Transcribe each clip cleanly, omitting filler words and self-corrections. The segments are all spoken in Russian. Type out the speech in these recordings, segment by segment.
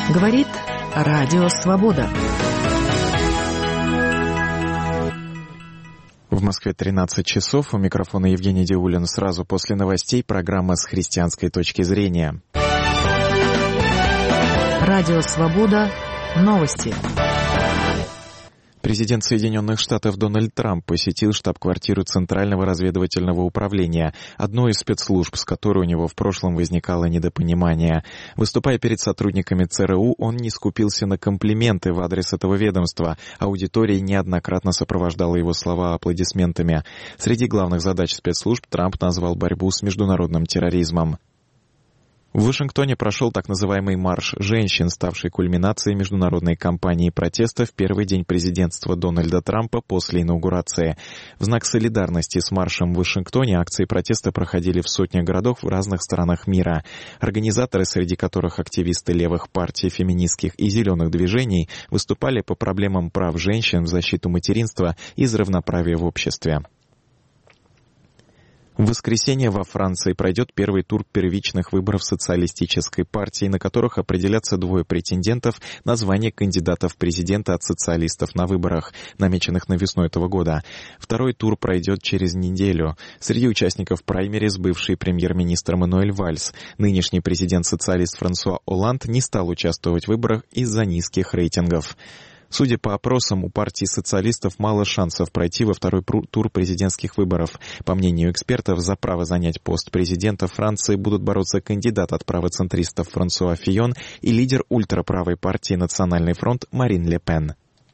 Говорит Радио Свобода. В Москве 13 часов. У микрофона Евгений Диулин. Сразу после новостей программа «С христианской точки зрения». Радио Свобода. Новости. Президент Соединенных Штатов Дональд Трамп посетил штаб-квартиру Центрального разведывательного управления, одной из спецслужб, с которой у него в прошлом возникало недопонимание. Выступая перед сотрудниками ЦРУ, он не скупился на комплименты в адрес этого ведомства. Аудитория неоднократно сопровождала его слова аплодисментами. Среди главных задач спецслужб Трамп назвал борьбу с международным терроризмом. В Вашингтоне прошел так называемый «Марш женщин», ставший кульминацией международной кампании протеста в первый день президентства Дональда Трампа после инаугурации. В знак солидарности с маршем в Вашингтоне акции протеста проходили в сотнях городов в разных странах мира. Организаторы, среди которых активисты левых партий, феминистских и зеленых движений, выступали по проблемам прав женщин в защиту материнства и за равноправие в обществе. В воскресенье во Франции пройдет первый тур первичных выборов социалистической партии, на которых определятся двое претендентов на звание кандидатов в президенты от социалистов на выборах, намеченных на весну этого года. Второй тур пройдет через неделю. Среди участников праймериз бывший премьер-министр Мануэль Вальс. Нынешний президент-социалист Франсуа Олланд не стал участвовать в выборах из-за низких рейтингов. Судя по опросам, у партии социалистов мало шансов пройти во второй тур президентских выборов. По мнению экспертов, за право занять пост президента Франции будут бороться кандидат от правоцентристов Франсуа Фийон и лидер ультраправой партии «Национальный фронт» Марин Ле Пен.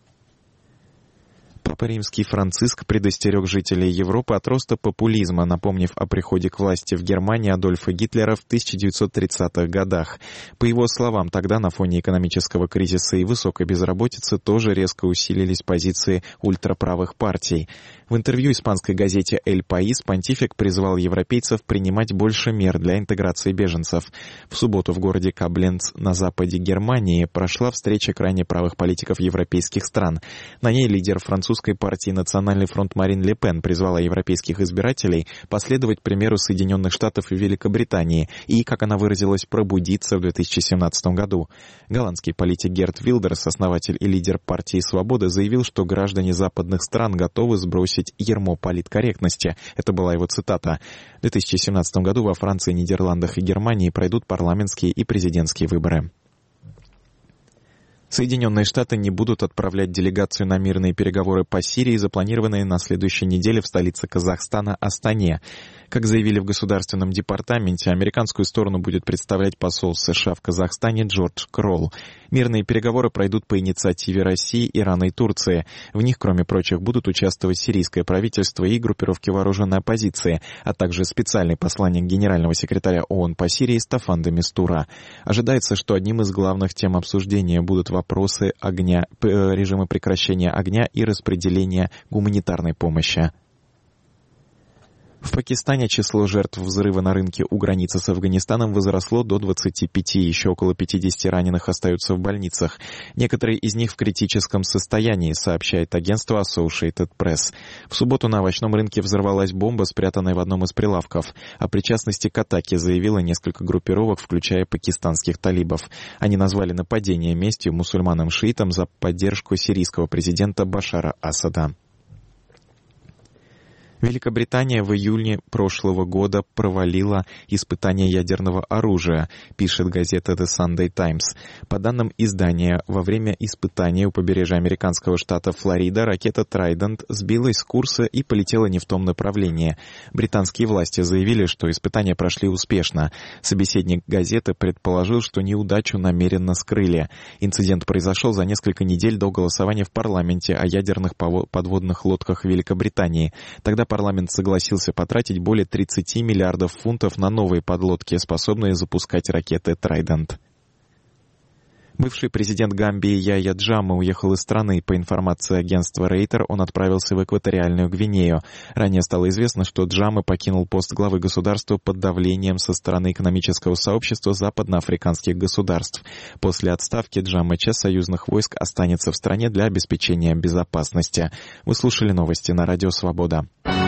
Папа Римский Франциск предостерег жителей Европы от роста популизма, напомнив о приходе к власти в Германии Адольфа Гитлера в 1930-х годах. По его словам, тогда на фоне экономического кризиса и высокой безработицы тоже резко усилились позиции ультраправых партий. В интервью испанской газете «Эль Паис» понтифик призвал европейцев принимать больше мер для интеграции беженцев. В субботу в городе Кобленц на западе Германии прошла встреча крайне правых политиков европейских стран. На ней лидер французской партии «Национальный фронт» Марин Ле Пен призвала европейских избирателей последовать примеру Соединенных Штатов и Великобритании и, как она выразилась, пробудиться в 2017 году. Голландский политик Герт Вилдерс, основатель и лидер партии «Свобода», заявил, что граждане западных стран готовы сбросить ярмо политкорректности. Это была его цитата. В 2017 году во Франции, Нидерландах и Германии пройдут парламентские и президентские выборы. Соединенные Штаты не будут отправлять делегацию на мирные переговоры по Сирии, запланированные на следующей неделе в столице Казахстана Астане. Как заявили в Государственном департаменте, американскую сторону будет представлять посол США в Казахстане Джордж Кролл. Мирные переговоры пройдут по инициативе России, Ирана и Турции. В них, кроме прочих, будут участвовать сирийское правительство и группировки вооруженной оппозиции, а также специальный посланник генерального секретаря ООН по Сирии Стаффан де Мистура. Ожидается, что одним из главных тем обсуждения будут вопросы режима прекращения огня и распределения гуманитарной помощи. В Пакистане число жертв взрыва на рынке у границы с Афганистаном возросло до 25, еще около 50 раненых остаются в больницах. Некоторые из них в критическом состоянии, сообщает агентство Associated Press. В субботу на овощном рынке взорвалась бомба, спрятанная в одном из прилавков. О причастности к атаке заявило несколько группировок, включая пакистанских талибов. Они назвали нападение местью мусульманам-шиитам за поддержку сирийского президента Башара Асада. Великобритания в июне прошлого года провалила испытание ядерного оружия, пишет газета The Sunday Times. По данным издания, во время испытания у побережья американского штата Флорида ракета Trident сбилась с курса и полетела не в том направлении. Британские власти заявили, что испытания прошли успешно. Собеседник газеты предположил, что неудачу намеренно скрыли. Инцидент произошел за несколько недель до голосования в парламенте о ядерных подводных лодках Великобритании. Тогда парламент согласился потратить более 30 миллиардов фунтов на новые подлодки, способные запускать ракеты Trident. Бывший президент Гамбии Яйя Джамме уехал из страны. По информации агентства Рейтер, он отправился в экваториальную Гвинею. Ранее стало известно, что Джамме покинул пост главы государства под давлением со стороны экономического сообщества западноафриканских государств. После отставки Джамме часть союзных войск останется в стране для обеспечения безопасности. Вы слушали новости на Радио Свобода.